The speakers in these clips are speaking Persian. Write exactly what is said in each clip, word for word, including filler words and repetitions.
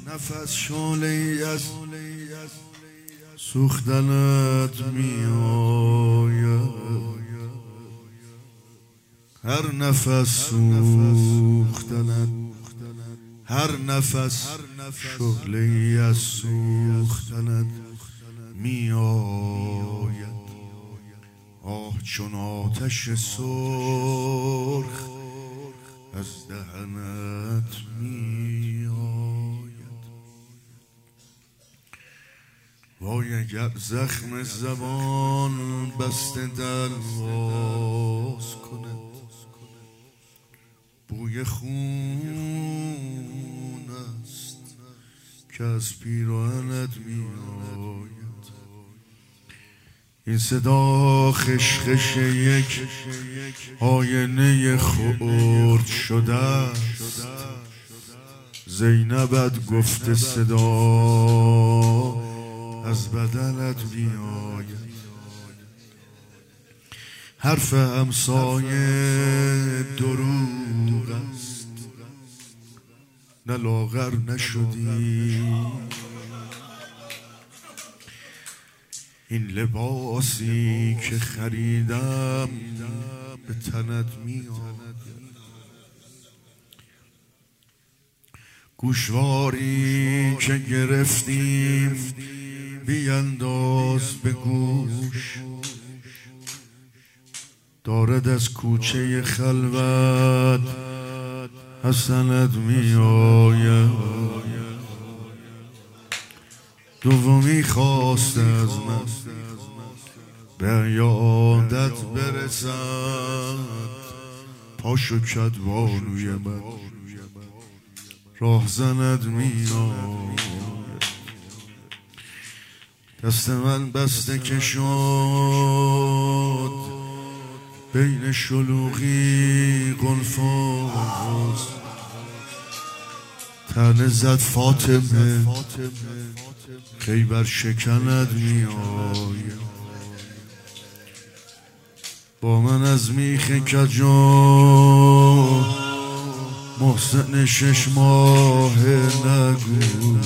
نفس شعله ای از سوختنت می آید، هر نفس سوختنت، هر نفس شعله ای از سوختنت می آید. آه چون آتش سرخ از دهنت می آید. وای اگر زخم زبان بسته دل باز کند، بوی خون است که از پیراهنت می آید. این صدا خشخش یک آینه خرد شده است. زینبت گفته صدا از بدنت می آید. حرف همسایه دروغ است، نه لاغر نشدی. این لباسی که خریدم به تنت می آید. گوشواری که گرفتیم بیانداز به گوش، دارد از کوچه خلوت حسنت می آید. دومی خواست از من به یادت برسد، پاشو کدبانوی من راه زند می آید. دست من بسته که شد بین شلوغی قلفاز، تنه زد فاطمه خیبر شکنت می آید. با من از میخ کجا محسن شش ماه نگو،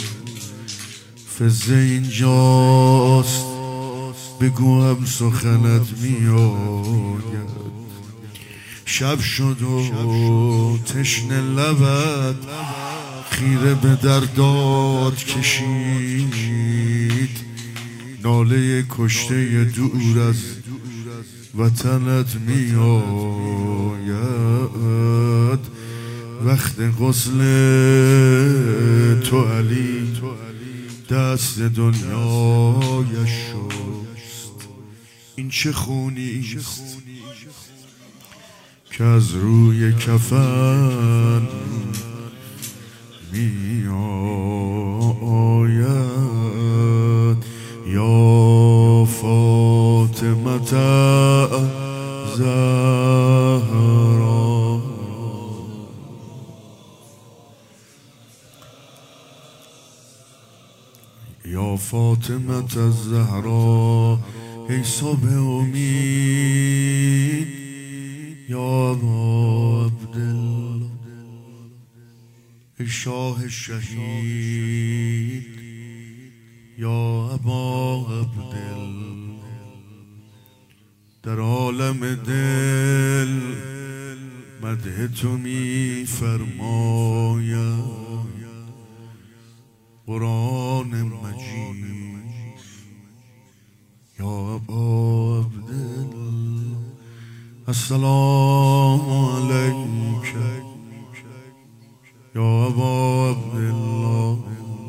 فزه اینجاست بگو هم سخنت می آید. شب شد و تشنه لبت خیره به درداد کشید، ناله کشته دور از وطنت می آید. وقت غسل تو علی دست دنیایش شست. این چه خونی است که از روی کفن می آید. یا فاطمه زهرا، یا فاطمه زهرا، ای صبح امید، یا ابا عبدالله، ای شاه شهید، یا ابا عبدالله. در عالم دل مدح تو می فرماید. قرآن مجید یا ابا عبدالله. السلام علیک یا ابا عبدالله.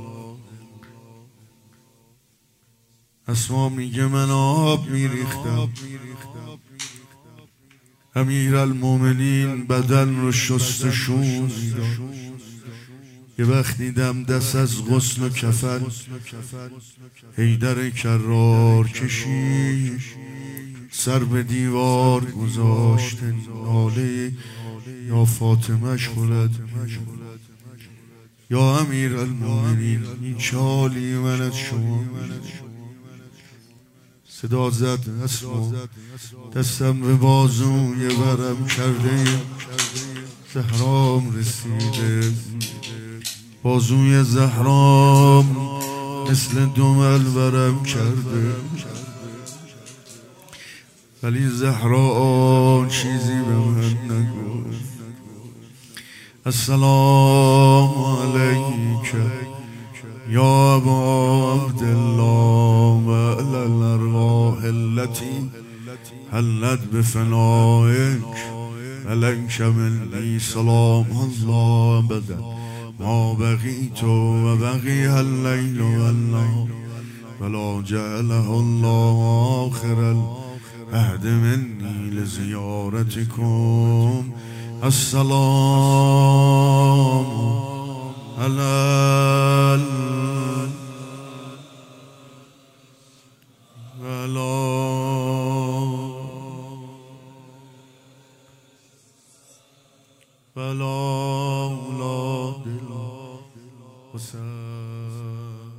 اسما میگه من آب میریختم، امیرالمومنین بدن رو شستشون میداد. یه وقت دیدم دست از غسل و کفن حیدر کرار کشید، سر به دیوار گذاشته، ناله یا فاطمهش بلد یا امیرالمومنین، این چالی من از شما. صدا زد اسما، دستم به بازوی برم کرده، زهرام رسیده. بازوی زهرام مثل دمل ورم کرده، ولی زهرا چیزی به من نگو. السلام علیک یا ابا عبدالله و علی الارواح التي حلت بفنائک علیک منی سلام الله ابدا ما بقیت و بقی اللیل و النهار ولا جعله الله آخر العهد منی لزیارتکم. السلام علی ولا اولاد الحسین.